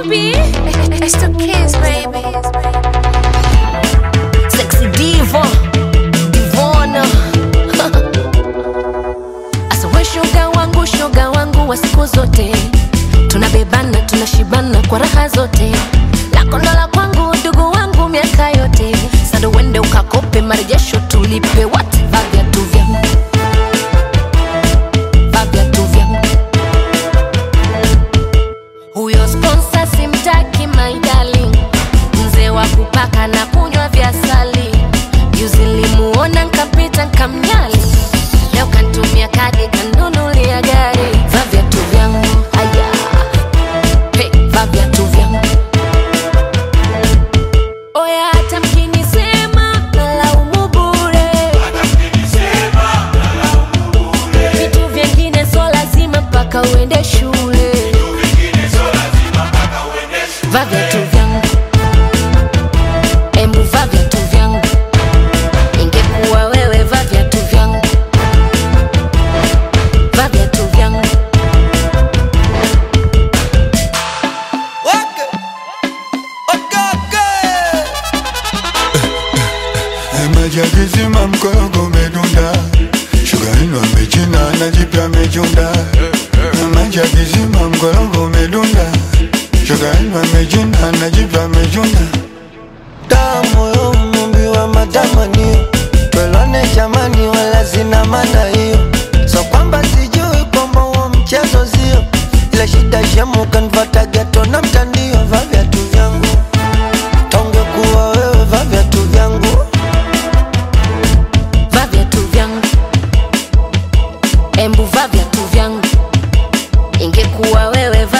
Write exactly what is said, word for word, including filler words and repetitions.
baby. It's the kiss, baby. Sexy diva, divona. Asa we shoga wangu, shoga wangu wa siku zote. Tunabebana, tunashibana kwa raha zote. Lako ndo la kwangu, ndugu wangu miaka yote. Sasa uende ukakope marejesho tulipe what? Vavya tu vyangu, vavya tu vyangu. Huyo sponsor simtaki my darling, mzee wa kupaka na kunywa vya asali. Juzi nilimuona nkapita nkamnyali, leo kantumia kadi kanunulia gari. Vavya tu vyangu, aya, hey, vavya tu vyangu. Oya hata mkinisema nalaumu bure, vitu vyengine so lazima mpaka uende shule. Vavya tu vyangu, embu vavya tu vyangu. Ingekuwa wewe vavya tu vyangu, vavya tu vyangu. Waka, waka, waka. Majagizima mkorogo medunda, sugar ino amechina na jipya mechunda. Majagizima mkorogo medunda, sugar ino amechina na jipya mechunda. Tamu yo mumbi wa matamanio, twelone jamani wala sina maana hiyo. So kwamba sijui kwamba huo mchezo sio, ila shida shemu kanvata geto na mtandio. Vavya tu vyangu, tonge kuwa wewe vavya tu vyangu. Vavya tu vyangu, embu vavya tu vyangu. Ingekuwa wewe